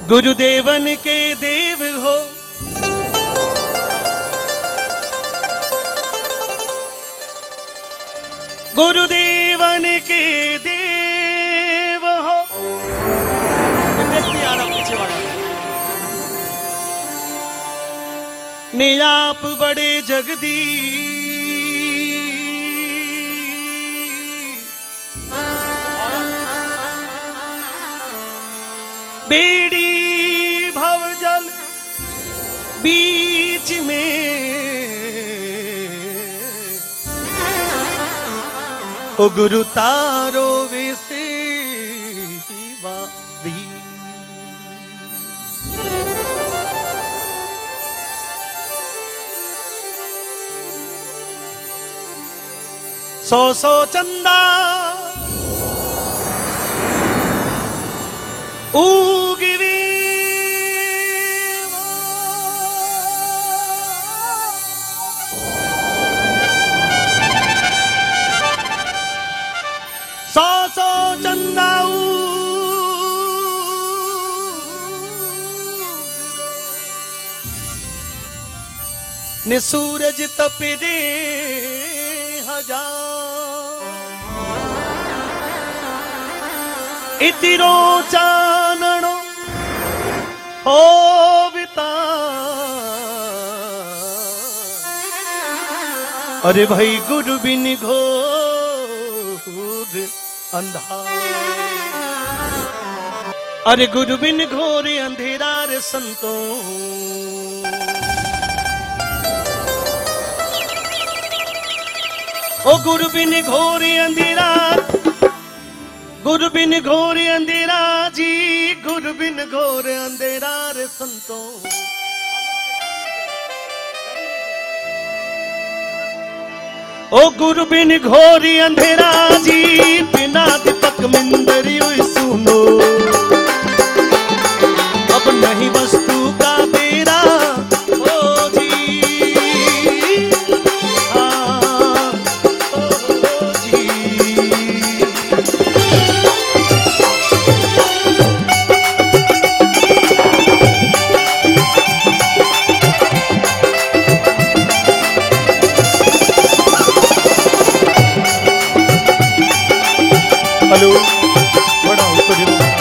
गुरुदेवन के देव हो, गुरुदेवन के देव हो। व्यक्ति आ रहा पीछे वाला, ने आप बड़े जगदी बेड़ी भवजल बीच में, ओ गुरु तारो विसेवा दी। सौ सौ चंदा उगवी सौ सौ चंदा ने सूरज तपदे हजार, इतिरो चानणो हो बिता। अरे भाई गुरु बिन घोर अंधार, अरे गुरु बिन घोर अंधेरा रे संतों। ओ गुरु बिन घोर अंधेरा, गुरु बिन घोर अंधेरा जी, गुरु बिन घोर अंधेरा रे संतों। ओ गुरु बिन घोर अंधेरा जी, बिना दीपक मिंदरी सुनो। अब नहीं वस्तु का बेरा ओ जी, हाँ ओ जी। हेलो, बड़ा ऊपर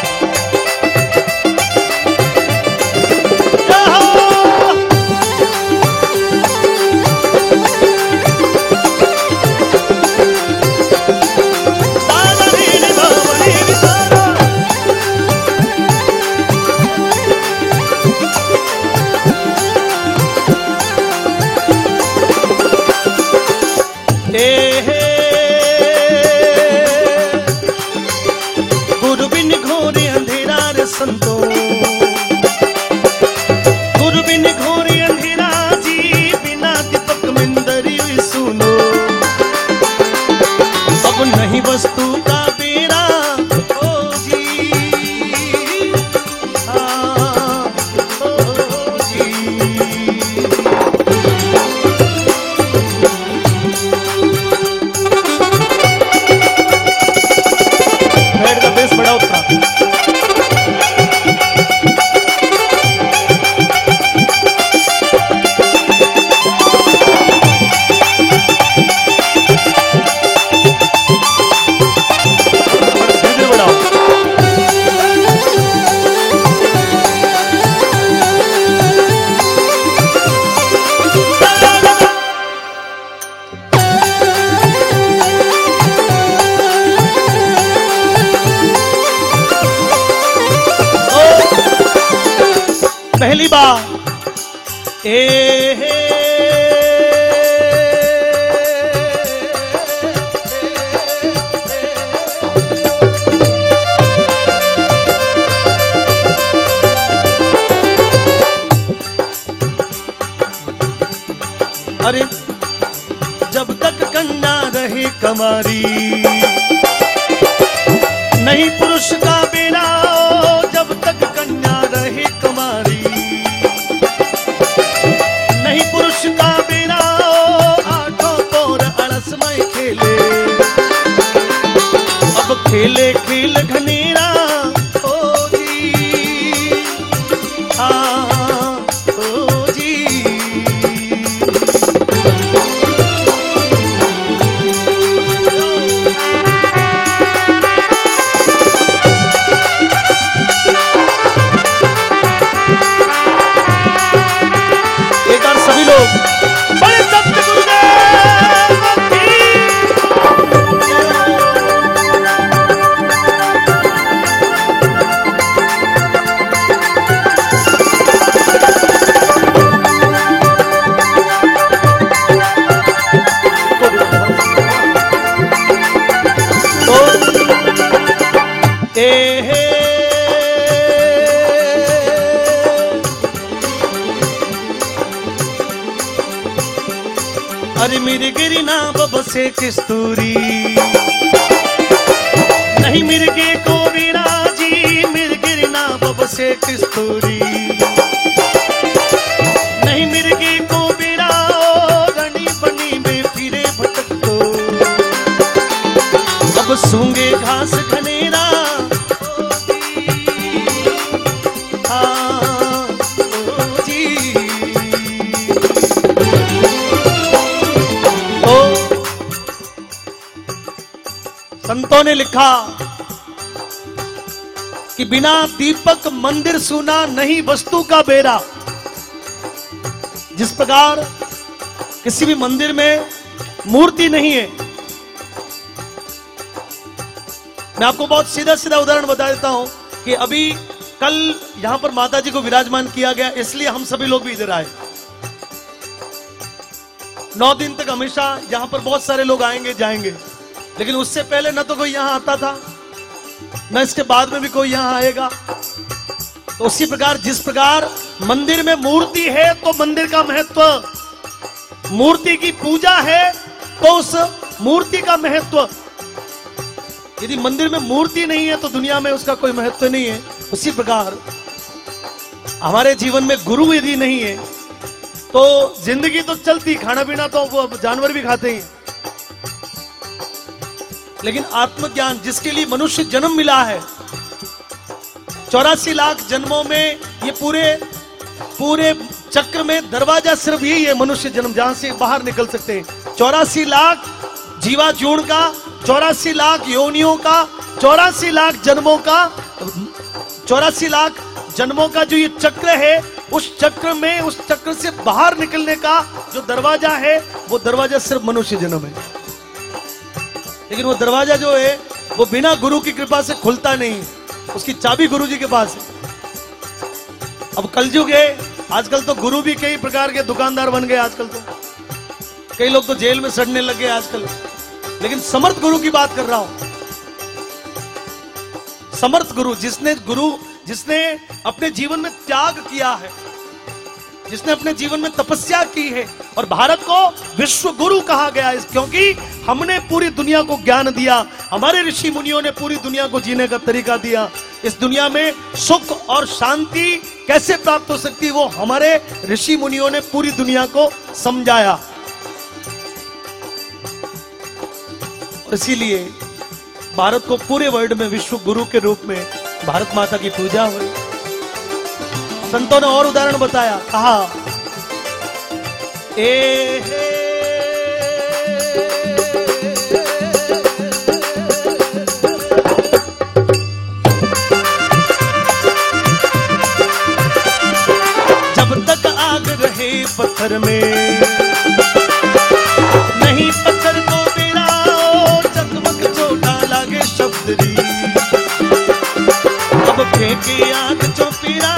संतों। गुरु बिन घोर अंधेरा जी, बिना दीपक मिंदरी सुनो। अब नहीं वस्तु का बेरा ओ जी, हाँ ओ जी। बैठ का बेस बड़ा उतरा। पहली बार अरे जब तक कन्या रहे कमारी, नहीं पुरुष का बेरा। जब तक कन्या रहे कमारी, नहीं पुरुष का बेरा। आठों तोर अड़समय खेले, अब खेले खेल घनेरा ओ जी। अरे मेरे गिरना बबसे किस्तूरी नहीं मिर्गे को विराजी मेरे गिरना बबसे किस्तूरी नहीं मिर्गे को बिराओ रनी बनी में फिरे भटक दो अब सूंगे घास घनेरा संतों ने लिखा कि बिना दीपक मंदिर सूना नहीं वस्तु का बेरा। जिस प्रकार किसी भी मंदिर में मूर्ति नहीं है, मैं आपको बहुत सीधा सीधा उदाहरण बता देता हूं कि अभी कल यहां पर माता जी को विराजमान किया गया, इसलिए हम सभी लोग भी इधर आए। 9 दिन तक हमेशा यहां पर बहुत सारे लोग आएंगे जाएंगे, लेकिन उससे पहले न तो कोई यहां आता था, न इसके बाद में भी कोई यहां आएगा। तो उसी प्रकार जिस प्रकार मंदिर में मूर्ति है तो मंदिर का महत्व, मूर्ति की पूजा है तो उस मूर्ति का महत्व। यदि मंदिर में मूर्ति नहीं है तो दुनिया में उसका कोई महत्व नहीं है। उसी प्रकार हमारे जीवन में गुरु यदि नहीं है तो जिंदगी तो चलती, खाना पीना तो वो जानवर भी खाते हैं, लेकिन आत्मज्ञान जिसके लिए मनुष्य जन्म मिला है, 84 लाख जन्मों में ये पूरे चक्र में दरवाजा सिर्फ यही है, मनुष्य जन्म, जहां से बाहर निकल सकते हैं। 84 लाख जीवा जूण का, 84 लाख योनियों का, 84 लाख जन्मों का, 84 लाख जन्मों का जो ये चक्र है, उस चक्र में, उस चक्र से बाहर निकलने का जो दरवाजा है, वो दरवाजा सिर्फ मनुष्य जन्म है। लेकिन वो दरवाजा जो है वो बिना गुरु की कृपा से खुलता नहीं, उसकी चाबी गुरु जी के पास है। अब कलयुग है, आजकल तो गुरु भी कई प्रकार के दुकानदार बन गए, आजकल तो कई लोग तो जेल में सड़ने लगे आजकल। लेकिन समर्थ गुरु की बात कर रहा हूं, समर्थ गुरु, जिसने अपने जीवन में त्याग किया है, जिसने अपने जीवन में तपस्या की है। और भारत को विश्व गुरु कहा गया है क्योंकि हमने पूरी दुनिया को ज्ञान दिया, हमारे ऋषि मुनियों ने पूरी दुनिया को जीने का तरीका दिया। इस दुनिया में सुख और शांति कैसे प्राप्त हो सकती है, वो हमारे ऋषि मुनियों ने पूरी दुनिया को समझाया। और इसीलिए भारत को पूरे वर्ल्ड में विश्व गुरु के रूप में भारत माता की पूजा हुई। संतों ने और उदाहरण बताया, कहा जब तक आग रहे पत्थर में नहीं पत्थर को बिराओ, चकमक चोटा लागे शब्दरी, अब फेंके आग चौपीरा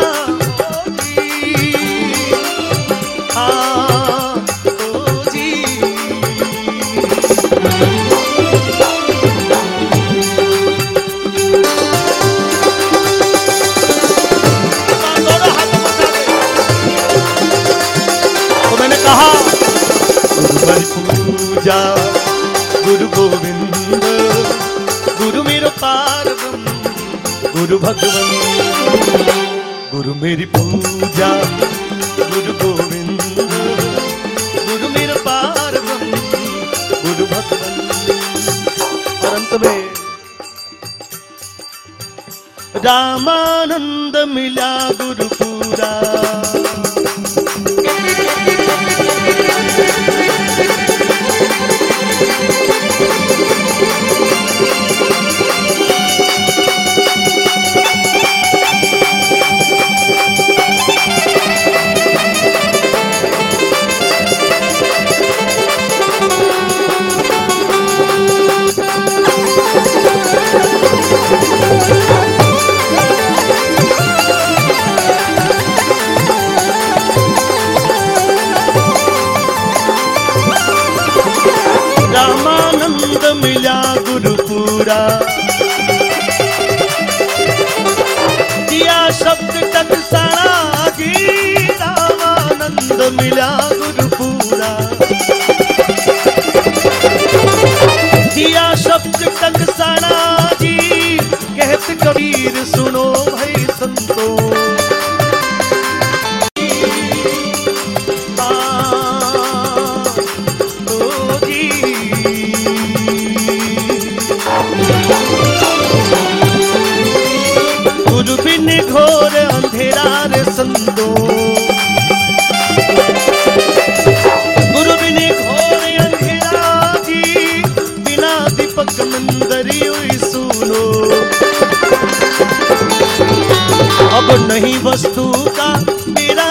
पूजा गुरु गोविंद, गुरु मेरो पार ब्रह्म, गुरु भगवंत, गुरु मेरी पूजा गुरु गोविंद, गुरु मेरो पार ब्रह्म, गुरु भगवंत। और अंत में रामानंद मिला गुरु पूरा, रामानंद मिला गुरु पूरा, दिया शब्द टकसाड़ा की, रामानंद मिला गुरु पूरा। सुनो भाई संतो। गुरु बिन घोर अंधेरा रे संतो, गुरु बिन घोर अंधेरा जी, बिना दीपक मंदरी हुई सुनो। अब नहीं वस्तु का मेरा